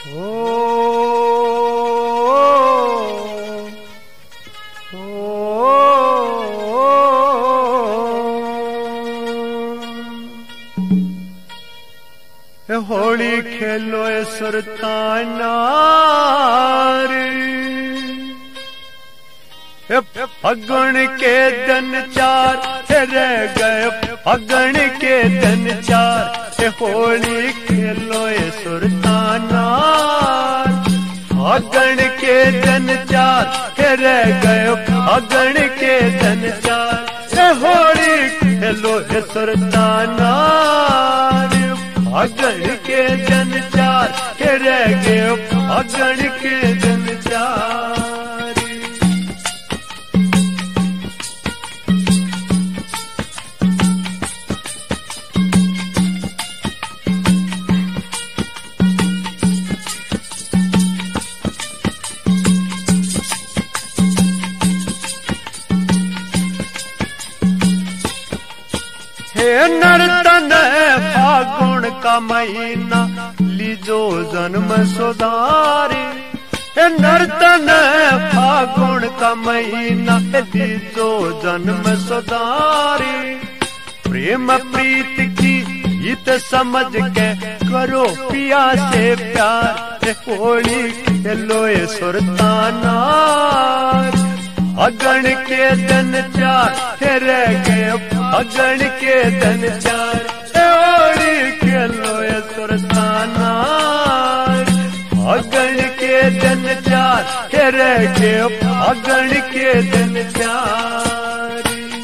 होली खेलो सुरताना फगुन के दिन चार रह गए, फगुन के दिन चार होली खेलो सुरताना। फगुन के दिन चार रह गए, फगुन के दिन चार होली खेलो सुरताना। फगुन के दिन चार रह गए, फगुन के दिन चार। नर्तन फागुन का महीना लीजो जन्म सुधारी। नर्तन फागुन का महीना लीजो जन्म सुधारी। प्रेम प्रीत की हित समझ के करो पिया से प्यार। होली खेलो सुरताना। फगुन के दिन चार रह गए, फगुन के दिन चार होली खेलो सुरताना। फगुन के दिन चार रह गए, फगुन के दिन चार।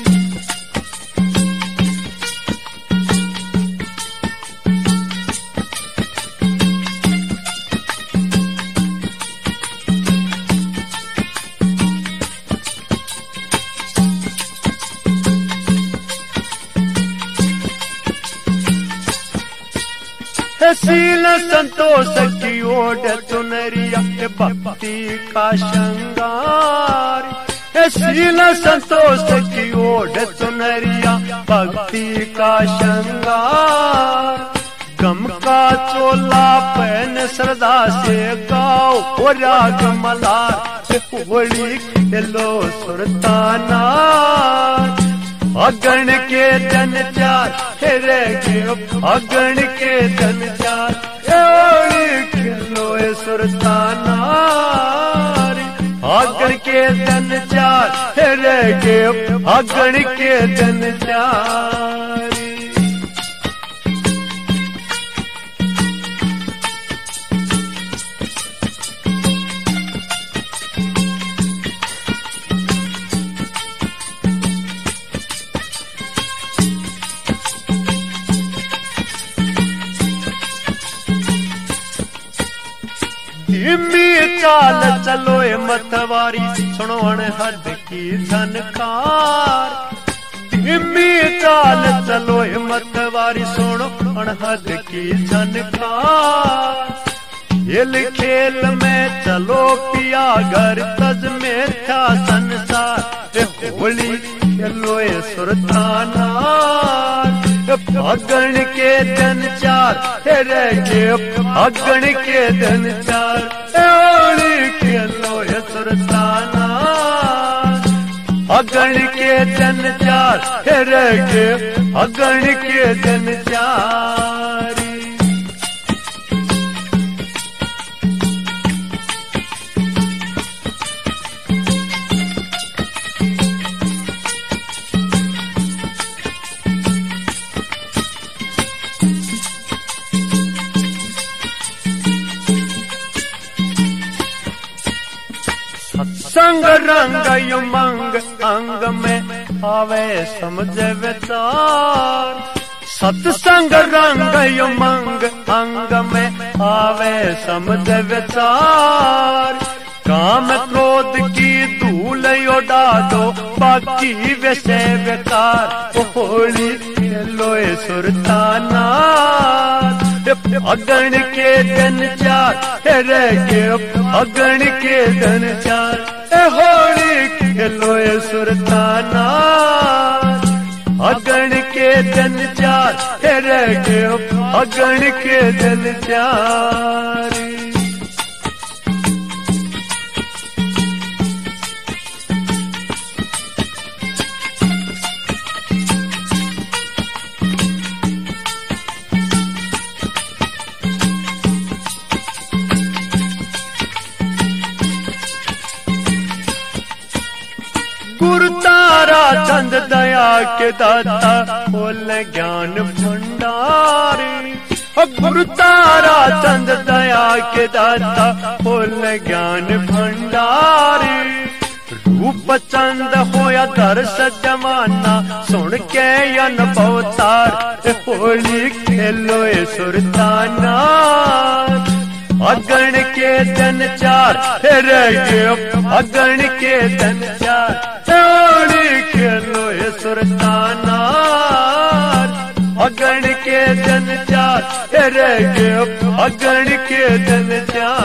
शील संतोष की ओढ़ चुनरिया भक्ति का श्रृंगार। शील संतोष की ओढ़ चुनरिया भक्ति का श्रृंगार। गम का चोला पहन श्रद्धा से गाओ राग मलार। होली खेलो सुरताना। फगुन के दिन चार रह गए, फगुन के दिन चार होली खेलो सुरताना। फगुन के दिन चार रह गए, फगुन के दिन चार। धीमी चाल चलो मतवारी सुनो हद की झनकार। धीमी चाल चलो मतवारी सुनो हद की झनकार। खेल खेल में चलो पिया घर तज में था संसार। होली खेलो सुरताना। फगुन के दिन चार रह गए, फगुन के दिन चार होली खेलो सुरताना। फगुन के दिन चार रह गए, फगुन के दिन चार। संग रंग उमंग अंग में आवे समझ विचार। सत्संग रंग उमंग अंग में आवे समझ विचार। काम क्रोध की धूल उड़ा दो बाकी विषय बेकार। होली खेलो सुरताना। फगुन के दिन चार रह गए, फगुन के दिन चार होली खेलो सुरताना। फगुन के दिन चार रह गए, फगुन के दिन चार। तारा चंद दया के दाता खोल ज्ञान भंडारी। गुरु तारा चंद दया के दाता खोल ज्ञान भंडारी। रूप चंद होया दर्श जमाना सुन के अनुभव तार होली खेलो सुरताना। अगण के दिन चार रह गए अगण के दिन चार होली खेलो सुरताना। अगण के दिन चार रह गए अगण के दिन चार।